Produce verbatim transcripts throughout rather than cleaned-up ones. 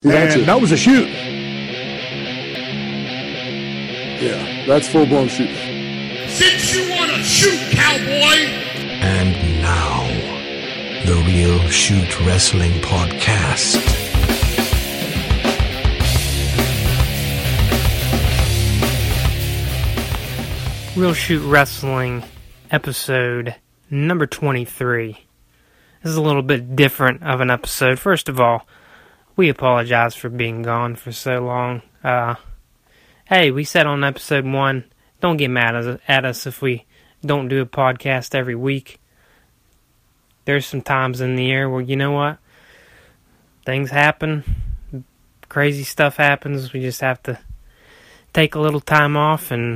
And that was a shoot. Yeah, that's full-blown shooting. Since you want to shoot, cowboy! And now, the Real Shoot Wrestling Podcast. Real Shoot Wrestling, episode number twenty-three. This is a little bit different of an episode. First of all, we apologize for being gone for so long. Uh, hey, we said on episode one, don't get mad at us if we don't do a podcast every week. There's some times in the year where, you know what, things happen, crazy stuff happens, we just have to take a little time off, and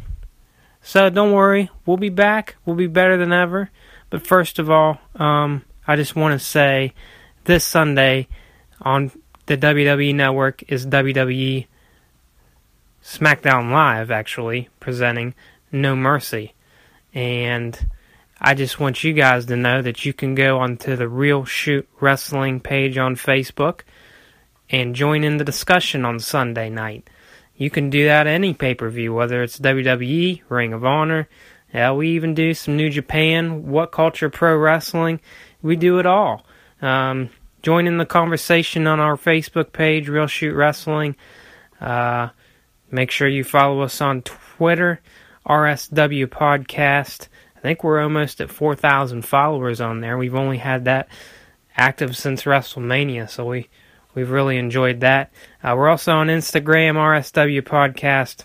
so don't worry, we'll be back, we'll be better than ever. But first of all, um, I just want to say, this Sunday on the W W E Network is W W E SmackDown Live, actually, presenting No Mercy. And I just want you guys to know that you can go onto the Real Shoot Wrestling page on Facebook and join in the discussion on Sunday night. You can do that at any pay-per-view, whether it's W W E, Ring of Honor. Yeah, we even do some New Japan, What Culture Pro Wrestling. We do it all. Um, join in the conversation on our Facebook page, Real Shoot Wrestling. Uh, make sure you follow us on Twitter, R S W Podcast. I think we're almost at four thousand followers on there. We've only had that active since WrestleMania, so we, we've really enjoyed that. Uh, we're also on Instagram, R S W Podcast.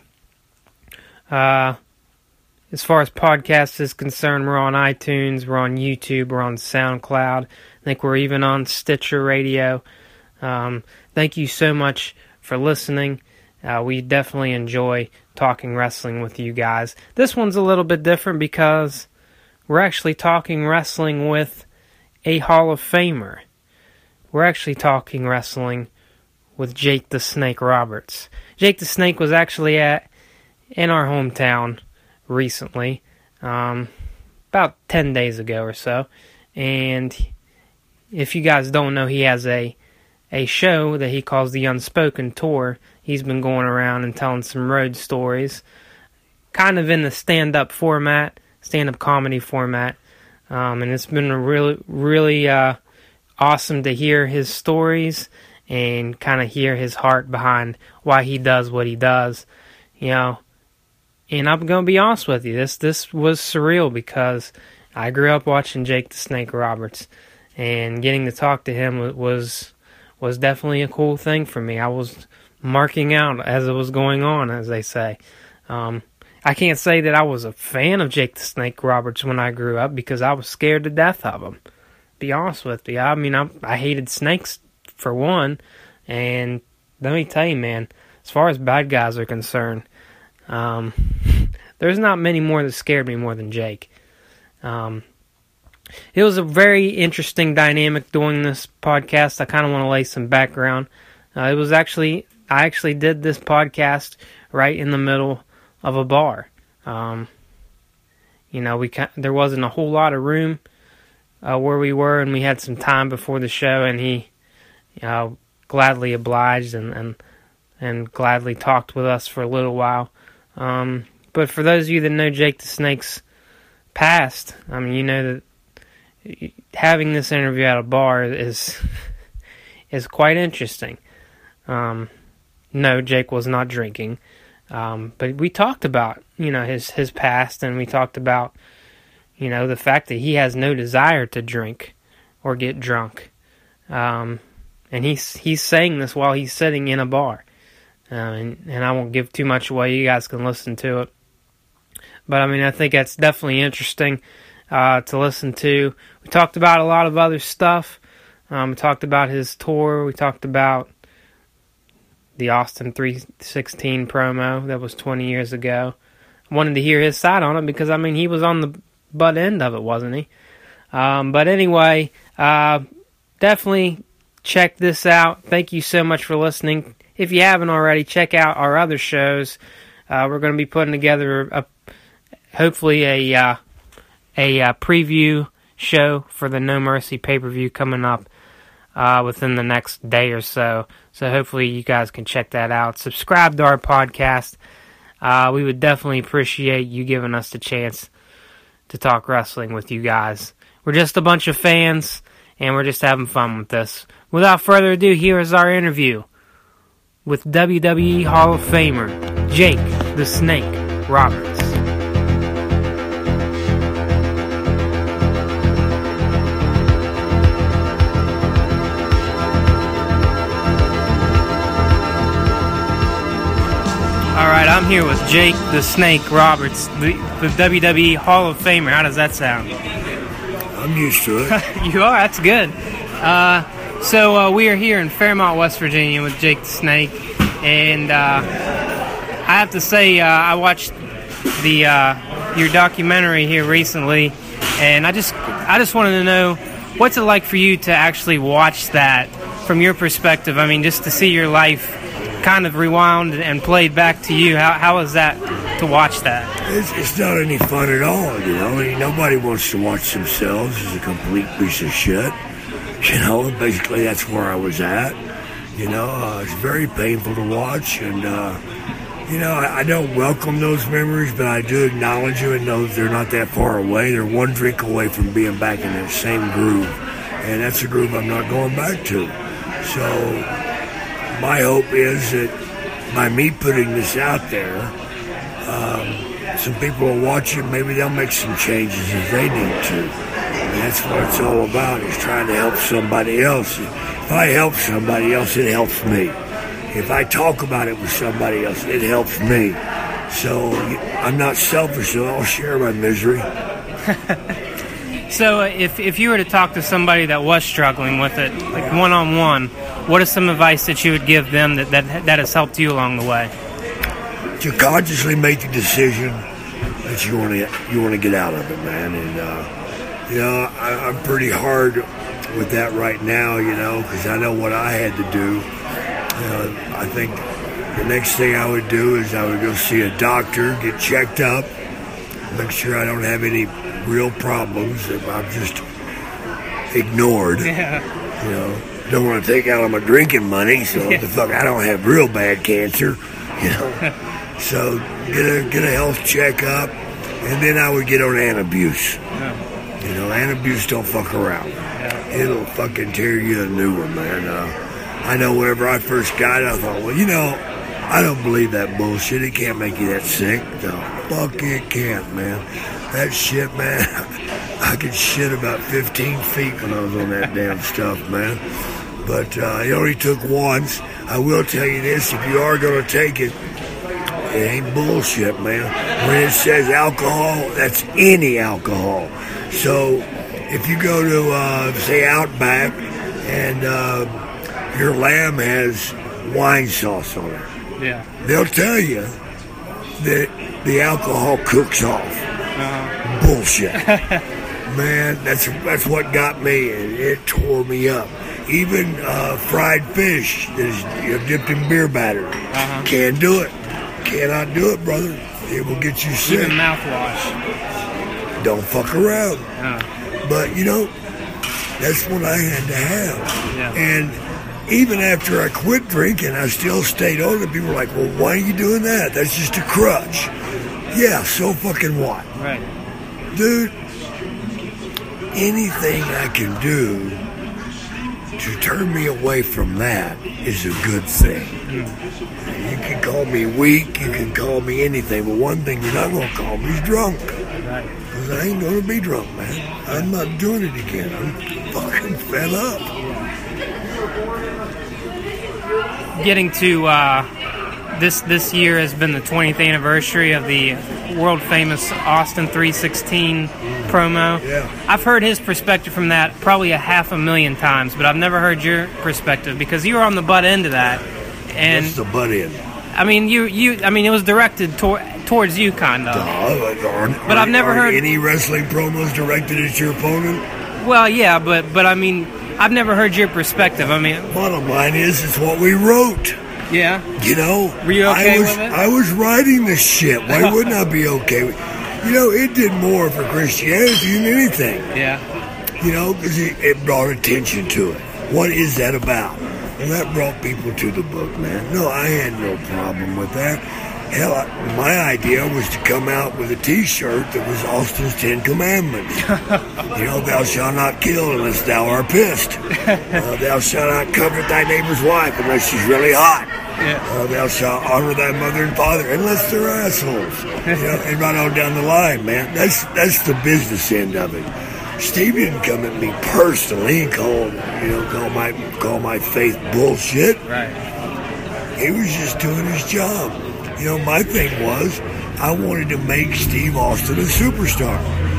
Uh, as far as podcasts is concerned, we're on iTunes, we're on YouTube, we're on SoundCloud. I think we're even on Stitcher Radio. Um, thank you so much for listening. Uh, we definitely enjoy talking wrestling with you guys. This one's a little bit different because we're actually talking wrestling with a Hall of Famer. We're actually talking wrestling with Jake the Snake Roberts. Jake the Snake was actually at in our hometown recently, um, about ten days ago or so, and if you guys don't know, he has a a show that he calls the Unspoken Tour. He's been going around and telling some road stories, kind of in the stand-up format, stand-up comedy format, um, and it's been really, really uh, awesome to hear his stories and kind of hear his heart behind why he does what he does, you know. And I'm going to be honest with you, this this was surreal because I grew up watching Jake the Snake Roberts, and getting to talk to him was was definitely a cool thing for me. I was marking out as it was going on, as they say. Um, I can't say that I was a fan of Jake the Snake Roberts when I grew up because I was scared to death of him. Be honest with you. I mean, I, I hated snakes for one, and let me tell you, man, as far as bad guys are concerned, um, there's not many more that scared me more than Jake. Um, it was a very interesting dynamic doing this podcast. I kind of want to lay some background. Uh, it was actually, I actually did this podcast right in the middle of a bar. Um, you know, we there wasn't a whole lot of room uh, where we were, and we had some time before the show, and he uh, gladly obliged and, and and gladly talked with us for a little while. Um, but for those of you that know Jake the Snake's past, I mean, you know that having this interview at a bar is is quite interesting. Um, no, Jake was not drinking, um, but we talked about, you know, his his past, and we talked about, you know, the fact that he has no desire to drink or get drunk, um, and he's he's saying this while he's sitting in a bar. Uh, and, and I won't give too much away. You guys can listen to it. But, I mean, I think that's definitely interesting uh, to listen to. We talked about a lot of other stuff. Um, we talked about his tour. We talked about the Austin three sixteen promo that was twenty years ago. I wanted to hear his side on it because, I mean, he was on the butt end of it, wasn't he? Um, but anyway, uh, definitely check this out. Thank you so much for listening. If you haven't already, check out our other shows. Uh, we're going to be putting together, a, hopefully, a uh, a uh, preview show for the No Mercy pay-per-view coming up uh, within the next day or so. So hopefully you guys can check that out. Subscribe to our podcast. Uh, we would definitely appreciate you giving us the chance to talk wrestling with you guys. We're just a bunch of fans, and we're just having fun with this. Without further ado, here is our interview with W W E Hall of Famer Jake the Snake Roberts. Alright, I'm here with Jake the Snake Roberts, the, the W W E Hall of Famer. How does that sound? I'm used to it. You are? That's good. Uh, so uh, we are here in Fairmont, West Virginia with Jake the Snake, and uh, I have to say uh, I watched the uh, your documentary here recently, and I just I just wanted to know, what's it like for you to actually watch that from your perspective? I mean, just to see your life kind of rewound and played back to you. How how is that to watch that? It's, it's not any fun at all, you know. I mean, nobody wants to watch themselves as a complete piece of shit. You know, basically that's where I was at. You know, uh, it's very painful to watch, and uh, you know, I, I don't welcome those memories, but I do acknowledge them and know that they're not that far away. They're one drink away from being back in that same groove, and that's a groove I'm not going back to. So my hope is that by me putting this out there, um, some people will watch it. Maybe they'll make some changes if they need to. And that's what it's all about, is trying to help somebody else. If I help somebody else, it helps me. If I talk about it with somebody else, it helps me. So I'm not selfish, so I'll share my misery. So uh, if if you were to talk to somebody that was struggling with it, like one-on-one, what is some advice that you would give them that, that, that has helped you along the way? To consciously make the decision that you want to you want to get out of it, man. And, uh, you know, I, I'm pretty hard with that right now, you know, because I know what I had to do. Uh, I think the next thing I would do is I would go see a doctor, get checked up, make sure I don't have any real problems that I've just ignored. Yeah. You know, don't want to take out on my drinking money, so yeah. the fuck, I don't have real bad cancer. You know, so get a get a health checkup, and then I would get on Antabuse. Yeah. You know, Antabuse don't fuck around. Yeah. It'll fucking tear you a new one, man. Uh, I know whenever I first got it, I thought, well, you know, I don't believe that bullshit. It can't make you that sick. No, fuck it can't, man. That shit, man, I could shit about fifteen feet when I was on that damn stuff, man. But uh, it only took once. I will tell you this, if you are going to take it, it ain't bullshit, man. When it says alcohol, that's any alcohol. So if you go to, uh, say, Outback, and uh, your lamb has wine sauce on it, yeah, they'll tell you that the alcohol cooks off. Uh-huh. Bullshit. Man, that's that's what got me, and it tore me up. Even uh, fried fish that is you know, dipped in beer batter. Uh-huh. Can't do it. Cannot do it, brother. It will get you sick. Even mouthwash. Don't fuck around. Uh. But, you know, that's what I had to have. Yeah. And even after I quit drinking, I still stayed on it. People were like, well, why are you doing that? That's just a crutch. Yeah, so fucking what? Right. Dude, anything I can do to turn me away from that is a good thing. Mm. You can call me weak, you can call me anything, but one thing you're not going to call me is drunk. Right. Because I ain't going to be drunk, man. I'm not doing it again. I'm fucking fed up. Getting to... Uh This this year has been the twentieth anniversary of the world famous Austin three sixteen promo. Yeah. I've heard his perspective from that probably a half a million times, but I've never heard your perspective because you were on the butt end of that. And what's the butt end? I mean, you you I mean, it was directed tor- towards you, kind of. Uh, aren't, but I've never aren't heard any wrestling promos directed at your opponent. Well, yeah, but but I mean, I've never heard your perspective. I mean, bottom line is, it's what we wrote. Yeah. You know, were you okay I was, with it? I was writing this shit. Why wouldn't I be okay with it? You know, it did more for Christianity than anything. Yeah. You know, because it, it brought attention to it. What is that about? Well, that brought people to the book, man. No, I had no problem with that. Hell, I, my idea was to come out with a T-shirt that was Austin's Ten Commandments. You know, thou shalt not kill unless thou art pissed. Uh, thou shalt not covet thy neighbor's wife unless she's really hot. Yeah. Uh, thou shalt honor thy mother and father unless they're assholes. You know, and right on down the line, man. That's that's the business end of it. Steve didn't come at me personally and call, you know, call my call my faith bullshit. Right. He was just doing his job. You know, my thing was, I wanted to make Steve Austin a superstar.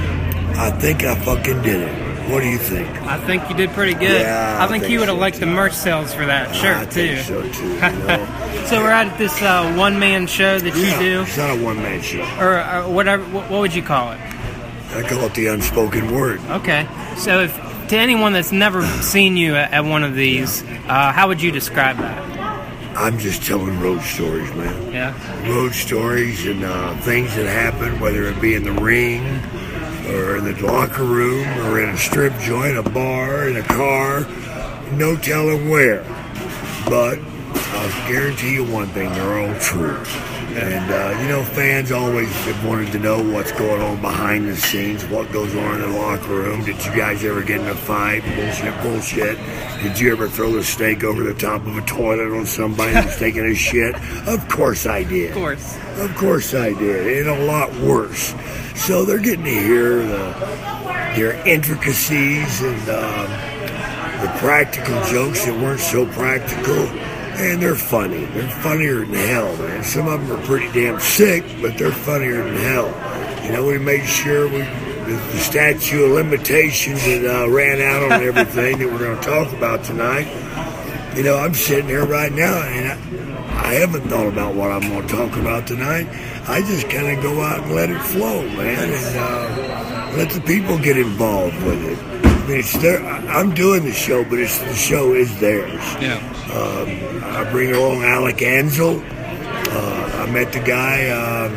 I think I fucking did it. What do you think? I think you did pretty good. Yeah, I think, I think you would have so liked too. the merch sales for that shirt, I too. think so, too. You know? So we're at this uh, one-man show that Yeah, you do? it's not a one-man show. Or, or whatever, what, what would you call it? I call it the unspoken word. Okay. So if to anyone that's never seen you at, at one of these, uh, how would you describe that? I'm just telling road stories, man. Yeah. Road stories and uh, things that happen, whether it be in the ring or in the locker room or in a strip joint, a bar, in a car. No telling where. But I'll guarantee you one thing, they're all true. And, uh, you know, fans always have wanted to know what's going on behind the scenes, what goes on in the locker room. Did you guys ever get in a fight? Bullshit, bullshit. Did you ever throw the steak over the top of a toilet on somebody who's taking a shit? Of course I did. Of course. Of course I did. And a lot worse. So they're getting to hear the, their intricacies and um, the practical jokes that weren't so practical. And they're funny. They're funnier than hell, man. Some of them are pretty damn sick, but they're funnier than hell. You know, we made sure we the, the statute of limitations that uh, ran out on everything that we're going to talk about tonight. You know, I'm sitting here right now, and I, I haven't thought about what I'm going to talk about tonight. I just kind of go out and let it flow, man, and uh, let the people get involved with it. I mean, it's their, I'm doing the show, but it's, the show is theirs. Yeah. Um, I bring along Alec Ansel. Uh, I met the guy um,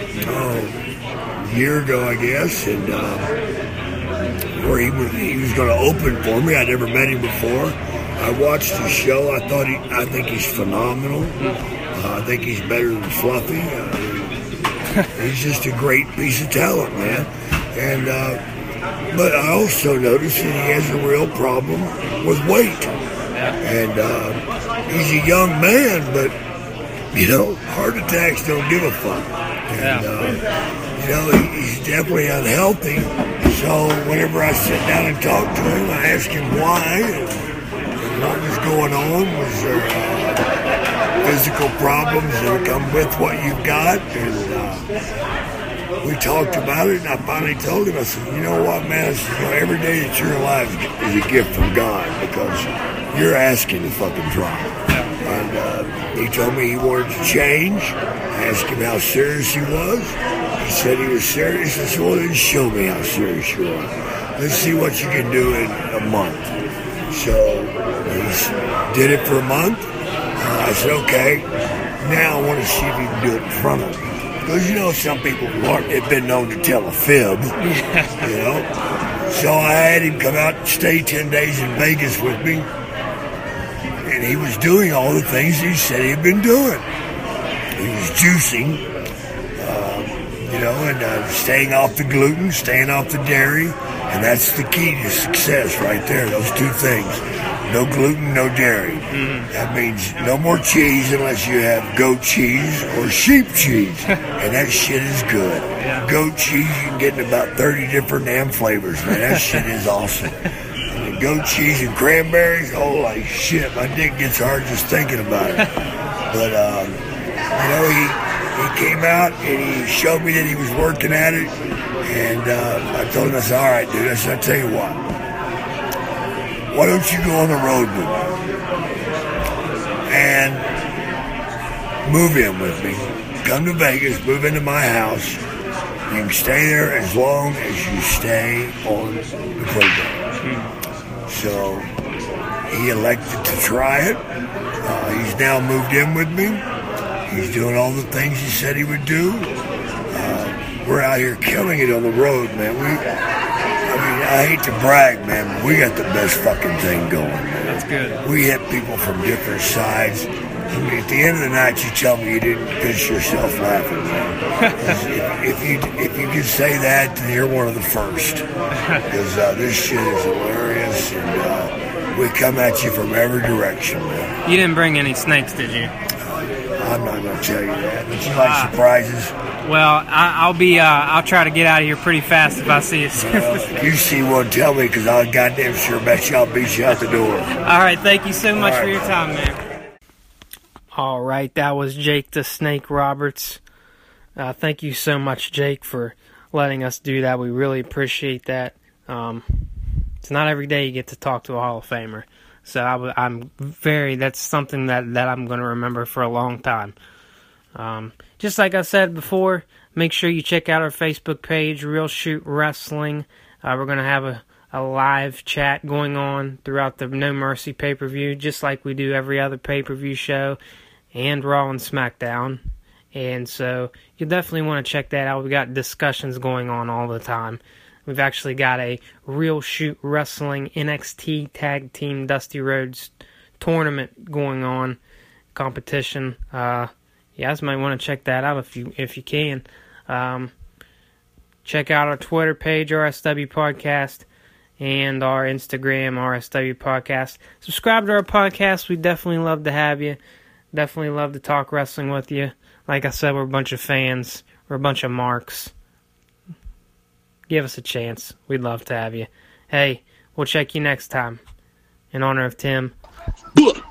oh, a year ago, I guess, and uh, where he was he was going to open for me. I never met him before. I watched his show. I thought he, I think he's phenomenal. Uh, I think he's better than Fluffy. Uh, he's just a great piece of talent, man. And. Uh, But I also noticed that he has a real problem with weight. And uh, he's a young man, but, you know, heart attacks don't give a fuck. And, uh, you know, he, he's definitely unhealthy. So whenever I sit down and talk to him, I ask him why and, and what was going on. Was there uh, physical problems that come with what you've got? And, uh, we talked about it, and I finally told him, I said, you know what, man, I said, you know, every day that you're alive is a gift from God because you're asking to fucking try. And uh, he told me he wanted to change. I asked him how serious he was. He said he was serious. I said, well, then show me how serious you are. Let's see what you can do in a month. So he did it for a month. Uh, I said, okay, now I want to see if you can do it in front of me. Because, you know, some people have been known to tell a fib, yeah. You know. So I had him come out and stay ten days in Vegas with me. And he was doing all the things he said he had been doing. He was juicing, um, you know, and uh, staying off the gluten, staying off the dairy. And that's the key to success right there, those two things. No gluten, no dairy. Mm. That means no more cheese unless you have goat cheese or sheep cheese. And that shit is good. Yeah. Goat cheese, you can get in about thirty different damn flavors, man. That shit is awesome. And goat cheese and cranberries, holy shit, my dick gets hard just thinking about it. But, um, you know, he, he came out and he showed me that he was working at it. And uh, I told him, I said, all right, dude, I said, I'll tell you what. Why don't you go on the road with me and move in with me? Come to Vegas, move into my house. You can stay there as long as you stay on the program. So he elected to try it. Uh, he's now moved in with me. He's doing all the things he said he would do. Uh, we're out here killing it on the road, man. We... I mean, I hate to brag, man, but we got the best fucking thing going, man. That's good. We hit people from different sides. I mean, at the end of the night, you tell me you didn't piss yourself laughing, man. if, if you if you can say that, then you're one of the first. Because uh, this shit is hilarious, and uh, we come at you from every direction, man. You didn't bring any snakes, did you? I'm not going to tell you that. But you like uh, surprises? Well, I, I'll be. Uh, I'll try to get out of here pretty fast if I see you. Well, if you see one, tell me, because I'll goddamn sure bet you I'll beat you out the door. All right, thank you so much right, for your time, man. All right, that was Jake the Snake Roberts. Uh, thank you so much, Jake, for letting us do that. We really appreciate that. Um, it's not every day you get to talk to a Hall of Famer. So I w- I'm very, that's something that, that I'm going to remember for a long time. Um, just like I said before, make sure you check out our Facebook page, Real Shoot Wrestling. Uh, we're going to have a, a live chat going on throughout the No Mercy pay-per-view, just like we do every other pay-per-view show, and Raw and SmackDown. And so you'll definitely want to check that out. We've got discussions going on all the time. We've actually got a Real Shoot Wrestling N X T Tag Team Dusty Rhodes tournament going on, competition. Uh, you guys might want to check that out if you if you can. Um, check out our Twitter page, R S W Podcast, and our Instagram, R S W Podcast. Subscribe to our podcast. We'd definitely love to have you. Definitely love to talk wrestling with you. Like I said, we're a bunch of fans. We're a bunch of marks. Give us a chance. We'd love to have you. Hey, we'll check you next time. In honor of Tim.